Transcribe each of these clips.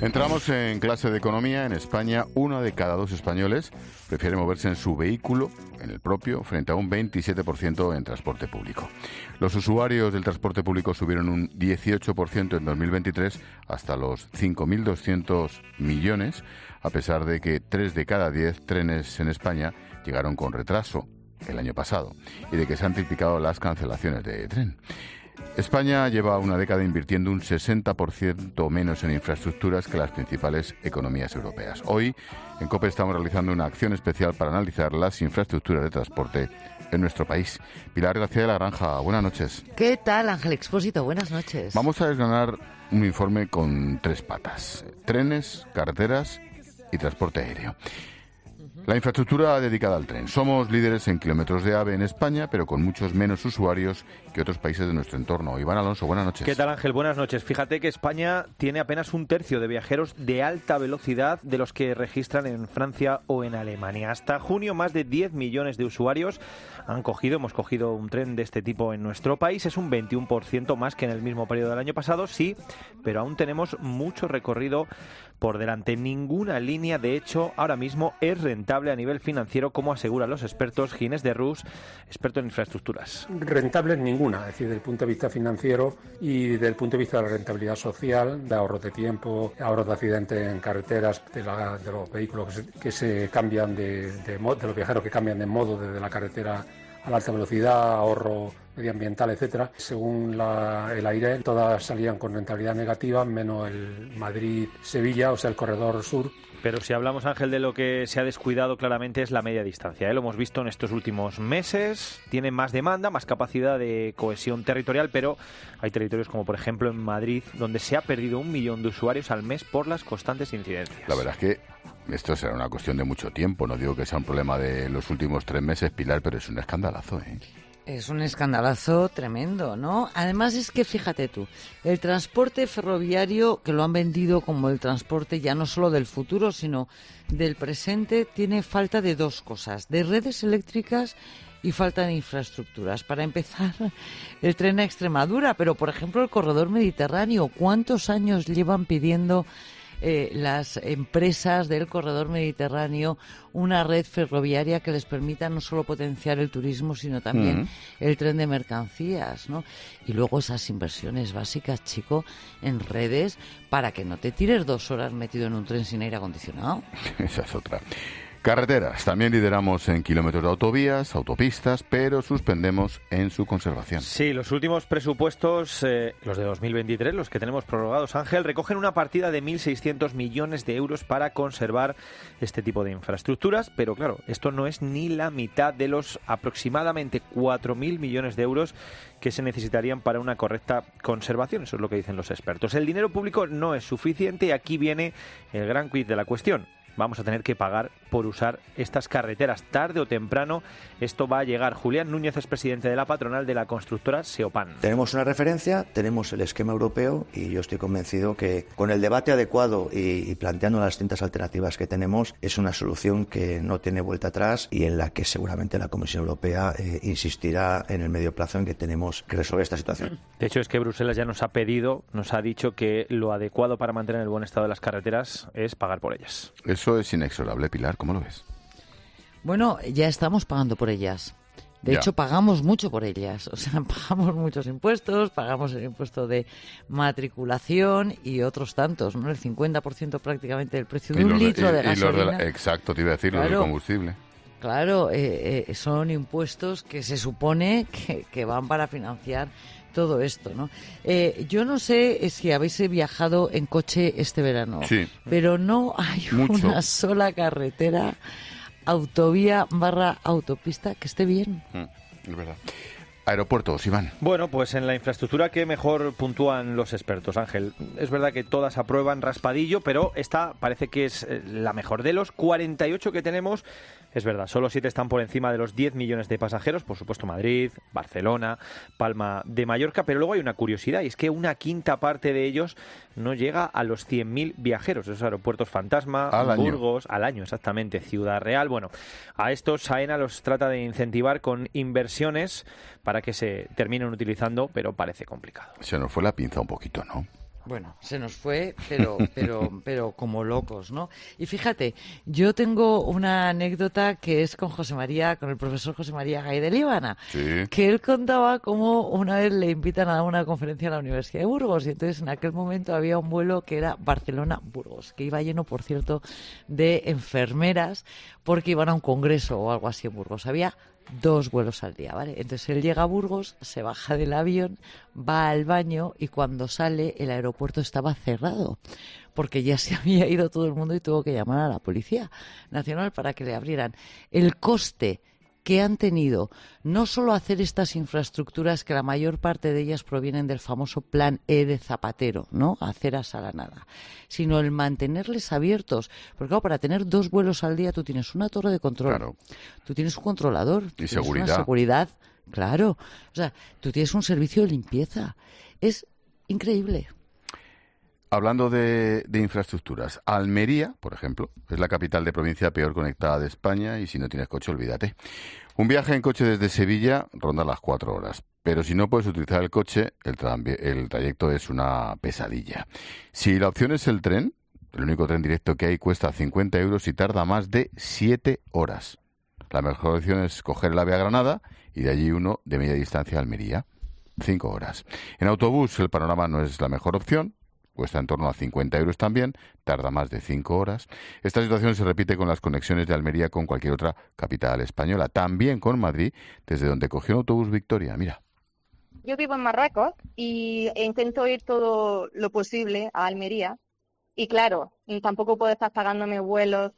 Entramos en clase de economía. En España, 1 de cada 2 españoles prefiere moverse en su vehículo, en el propio, frente a un 27% en transporte público. Los usuarios del transporte público subieron un 18% en 2023 hasta los 5.200 millones, a pesar de que 3 de cada 10 trenes en España llegaron con retraso el año pasado y de que se han triplicado las cancelaciones de tren. España lleva una década invirtiendo un 60% menos en infraestructuras que las principales economías europeas. Hoy, en COPE, estamos realizando una acción especial para analizar las infraestructuras de transporte en nuestro país. Pilar García de la Granja, buenas noches. ¿Qué tal, Ángel Expósito? Buenas noches. Vamos a desgranar un informe con 3 patas: trenes, carreteras y transporte aéreo. La infraestructura dedicada al tren. Somos líderes en kilómetros de AVE en España, pero con muchos menos usuarios que otros países de nuestro entorno. Iván Alonso, buenas noches. ¿Qué tal, Ángel? Buenas noches. Fíjate que España tiene apenas 1/3 de viajeros de alta velocidad de los que registran en Francia o en Alemania. Hasta junio, más de 10 millones de usuarios hemos cogido un tren de este tipo en nuestro país. Es un 21% más que en el mismo periodo del año pasado, sí, pero aún tenemos mucho recorrido por delante. Ninguna línea, de hecho, ahora mismo es rentable a nivel financiero, como aseguran los expertos. Ginés de Rus, experto en infraestructuras. Rentable ninguna, es decir, desde el punto de vista financiero y desde el punto de vista de la rentabilidad social, de ahorros de tiempo, ahorros de accidentes en carreteras, de los vehículos que se cambian de los viajeros que cambian de modo desde la carretera a la alta velocidad, ahorro medioambiental, etcétera. Según el AIRE, todas salían con rentabilidad negativa, menos el Madrid-Sevilla, o sea, el corredor sur. Pero si hablamos, Ángel, de lo que se ha descuidado claramente es la media distancia, ¿eh? Lo hemos visto en estos últimos meses. Tiene más demanda, más capacidad de cohesión territorial, pero hay territorios como, por ejemplo, en Madrid, donde se ha perdido 1 millón de usuarios al mes por las constantes incidencias. La verdad es que esto será una cuestión de mucho tiempo. No digo que sea un problema de los últimos 3 meses, Pilar, pero es un escandalazo, ¿eh? Es un escandalazo tremendo, ¿no? Además es que, fíjate tú, el transporte ferroviario, que lo han vendido como el transporte ya no solo del futuro, sino del presente, tiene falta de 2 cosas: de redes eléctricas y falta de infraestructuras. Para empezar, el tren a Extremadura, pero, por ejemplo, el corredor mediterráneo. ¿Cuántos años llevan pidiendo las empresas del corredor mediterráneo una red ferroviaria que les permita no solo potenciar el turismo, sino también el tren de mercancías, ¿no? Y luego esas inversiones básicas, chico, en redes, para que no te tires 2 horas metido en un tren sin aire acondicionado. Esa es otra. Carreteras. También lideramos en kilómetros de autovías, autopistas, pero suspendemos en su conservación. Sí, los últimos presupuestos, los de 2023, los que tenemos prorrogados, Ángel, recogen una partida de 1.600 millones de euros para conservar este tipo de infraestructuras, pero claro, esto no es ni la mitad de los aproximadamente 4.000 millones de euros que se necesitarían para una correcta conservación. Eso es lo que dicen los expertos. El dinero público no es suficiente y aquí viene el gran quid de la cuestión. Vamos a tener que pagar por usar estas carreteras. Tarde o temprano esto va a llegar. Julián Núñez es presidente de la patronal de la constructora Seopan. Tenemos una referencia, tenemos el esquema europeo y yo estoy convencido que con el debate adecuado y planteando las distintas alternativas que tenemos, es una solución que no tiene vuelta atrás y en la que seguramente la Comisión Europea insistirá en el medio plazo en que tenemos que resolver esta situación. De hecho, es que Bruselas ya nos ha dicho que lo adecuado para mantener el buen estado de las carreteras es pagar por ellas. Eso es inexorable, Pilar, ¿cómo lo ves? Bueno, ya estamos pagando por ellas. De hecho, pagamos mucho por ellas. O sea, pagamos muchos impuestos, pagamos el impuesto de matriculación y otros tantos, ¿no? El 50% prácticamente del precio de un litro de gasolina. Exacto, te iba a decir, claro, lo del combustible. Claro, son impuestos que se supone que van para financiar todo esto, ¿no? Yo no sé si habéis viajado en coche este verano, sí, pero no hay una sola carretera, autovía / autopista que esté bien. Es verdad. Aeropuertos, Iván. Bueno, pues en la infraestructura que mejor puntúan los expertos, Ángel. Es verdad que todas aprueban raspadillo, pero esta parece que es la mejor. De los 48 que tenemos, es verdad, solo 7 están por encima de los 10 millones de pasajeros. Por supuesto, Madrid, Barcelona, Palma de Mallorca. Pero luego hay una curiosidad, y es que una quinta parte de ellos no llega a los 100.000 viajeros. Esos aeropuertos fantasma, Burgos, al año exactamente, Ciudad Real. Bueno, a estos AENA los trata de incentivar con inversiones para que se terminen utilizando, pero parece complicado. Se nos fue la pinza un poquito, ¿no? Bueno, se nos fue, pero como locos, ¿no? Y fíjate, yo tengo una anécdota que es con el profesor José María Gay de Líbana, Sí. que él contaba cómo una vez le invitan a dar una conferencia a la Universidad de Burgos, y entonces en aquel momento había un vuelo que era Barcelona-Burgos, que iba lleno, por cierto, de enfermeras, porque iban a un congreso o algo así en Burgos. Había 2 vuelos al día, ¿vale? Entonces él llega a Burgos, se baja del avión, va al baño y cuando sale el aeropuerto estaba cerrado porque ya se había ido todo el mundo y tuvo que llamar a la Policía Nacional para que le abrieran. El coste que han tenido no solo hacer estas infraestructuras, que la mayor parte de ellas provienen del famoso plan E de Zapatero, ¿no? Aceras a la nada, sino el mantenerles abiertos. Porque claro, para tener 2 vuelos al día tú tienes una torre de control, Claro. tú tienes un controlador, tú Y tienes una seguridad. seguridad, claro. O sea, tú tienes un servicio de limpieza. Es increíble. Hablando de infraestructuras, Almería, por ejemplo, es la capital de provincia peor conectada de España y si no tienes coche, olvídate. Un viaje en coche desde Sevilla ronda las 4 horas, pero si no puedes utilizar el coche, el trayecto es una pesadilla. Si la opción es el tren, el único tren directo que hay cuesta 50 euros y tarda más de 7 horas. La mejor opción es coger el AVE a Granada y de allí uno de media distancia a Almería, 5 horas. En autobús el panorama no es la mejor opción. Cuesta en torno a 50 euros también, tarda más de 5 horas. Esta situación se repite con las conexiones de Almería con cualquier otra capital española, también con Madrid, desde donde cogió un autobús Victoria. Mira. Yo vivo en Marruecos y intento ir todo lo posible a Almería. Y claro, tampoco puedo estar pagándome vuelos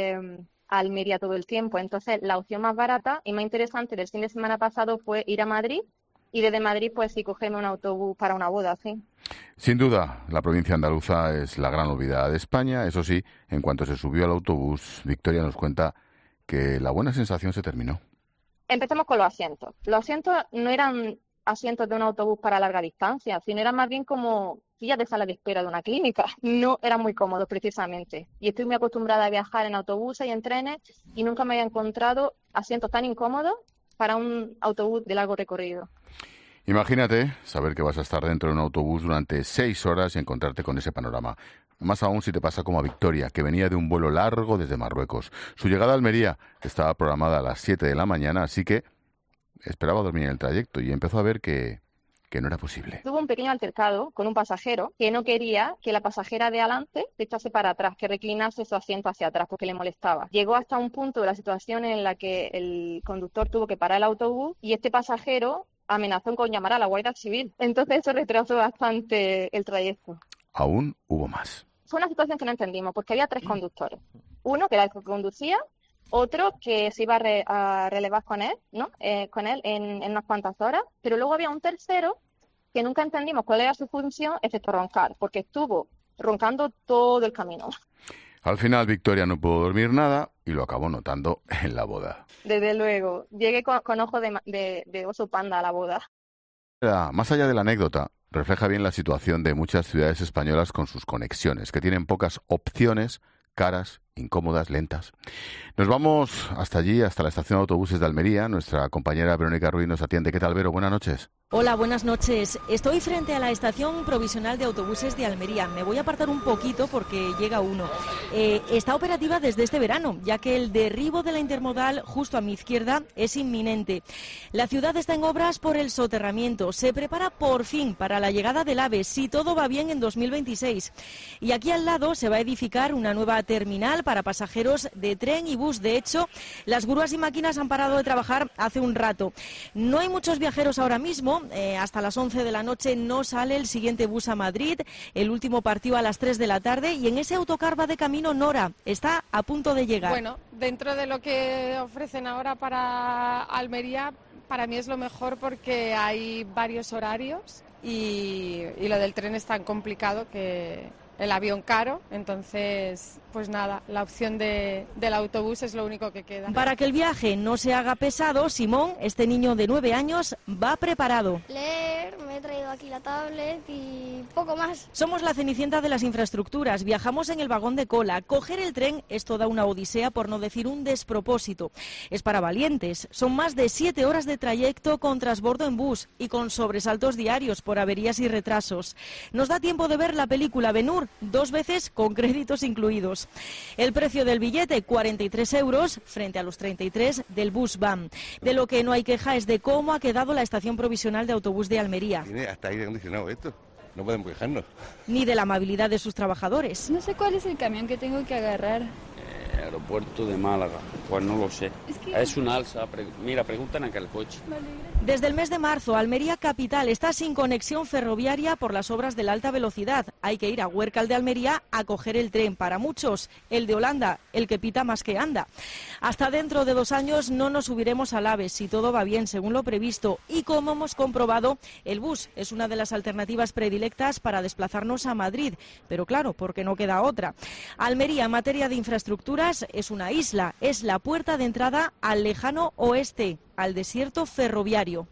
a Almería todo el tiempo. Entonces, la opción más barata y más interesante del fin de semana pasado fue ir a Madrid. Y desde Madrid, pues sí, cogerme un autobús para una boda, sí. Sin duda, la provincia andaluza es la gran olvidada de España. Eso sí, en cuanto se subió al autobús, Victoria nos cuenta que la buena sensación se terminó. Empecemos con los asientos. Los asientos no eran asientos de un autobús para larga distancia, sino eran más bien como sillas de sala de espera de una clínica. No eran muy cómodos, precisamente. Y estoy muy acostumbrada a viajar en autobuses y en trenes y nunca me había encontrado asientos tan incómodos para un autobús de largo recorrido. Imagínate saber que vas a estar dentro de un autobús durante 6 horas y encontrarte con ese panorama. Más aún si te pasa como a Victoria, que venía de un vuelo largo desde Marruecos. Su llegada a Almería estaba programada a las 7 de la mañana, así que esperaba dormir en el trayecto y empezó a ver que no era posible. Tuvo un pequeño altercado con un pasajero que no quería que la pasajera de adelante se echase para atrás, que reclinase su asiento hacia atrás porque le molestaba. Llegó hasta un punto de la situación en la que el conductor tuvo que parar el autobús y este pasajero amenazó con llamar a la Guardia Civil. Entonces eso retrasó bastante el trayecto. Aún hubo más. Fue una situación que no entendimos porque había 3 conductores. Uno que era el que conducía, otro que se iba a relevar con él, ¿no? Con él en unas cuantas horas, pero luego había un tercero que nunca entendimos cuál era su función, excepto roncar, porque estuvo roncando todo el camino. Al final Victoria no pudo dormir nada y lo acabó notando en la boda. Desde luego, llegué con ojos de oso panda a la boda. Más allá de la anécdota, refleja bien la situación de muchas ciudades españolas con sus conexiones, que tienen pocas opciones, caras, incómodas, lentas. Nos vamos hasta allí, hasta la estación de autobuses de Almería. Nuestra compañera Verónica Ruiz nos atiende. ¿Qué tal, Vero? Buenas noches. Hola, buenas noches. Estoy frente a la estación provisional de autobuses de Almería. Me voy a apartar un poquito porque llega uno. Está operativa desde este verano, ya que el derribo de la intermodal justo a mi izquierda es inminente. La ciudad está en obras por el soterramiento. Se prepara por fin para la llegada del AVE, si todo va bien, en 2026. Y aquí al lado se va a edificar una nueva terminal para pasajeros de tren y bus. De hecho, las grúas y máquinas han parado de trabajar hace un rato. No hay muchos viajeros ahora mismo. Hasta las 11 de la noche no sale el siguiente bus a Madrid. El último partió a las 3 de la tarde y en ese autocar va de camino Nora. Está a punto de llegar. Bueno, dentro de lo que ofrecen ahora para Almería, para mí es lo mejor porque hay varios horarios y lo del tren es tan complicado que el avión caro, entonces pues nada, la opción del autobús es lo único que queda. Para que el viaje no se haga pesado, Simón, este niño de 9 años, va preparado. Leer, me he traído aquí la tablet y poco más. Somos la Cenicienta de las infraestructuras, viajamos en el vagón de cola. Coger el tren es toda una odisea, por no decir un despropósito. Es para valientes, son más de 7 horas de trayecto con transbordo en bus y con sobresaltos diarios por averías y retrasos. Nos da tiempo de ver la película Ben-Hur 2 veces con créditos incluidos. El precio del billete, 43 euros, frente a los 33 del bus BAM. De lo que no hay queja es de cómo ha quedado la estación provisional de autobús de Almería. Tiene hasta aire acondicionado esto, no podemos quejarnos. Ni de la amabilidad de sus trabajadores. No sé cuál es el camión que tengo que agarrar. Aeropuerto de Málaga, pues no lo sé. Es una alza, mira, preguntan acá el coche. Desde el mes de marzo, Almería Capital está sin conexión ferroviaria por las obras de la alta velocidad. Hay que ir a Huércal de Almería a coger el tren. Para muchos, el de Holanda, el que pita más que anda. Hasta dentro de 2 años no nos subiremos al AVE, si todo va bien, según lo previsto. Y como hemos comprobado, el bus es una de las alternativas predilectas para desplazarnos a Madrid. Pero claro, porque no queda otra. Almería, en materia de infraestructuras, es una isla, es la puerta de entrada al lejano oeste, al desierto ferroviario.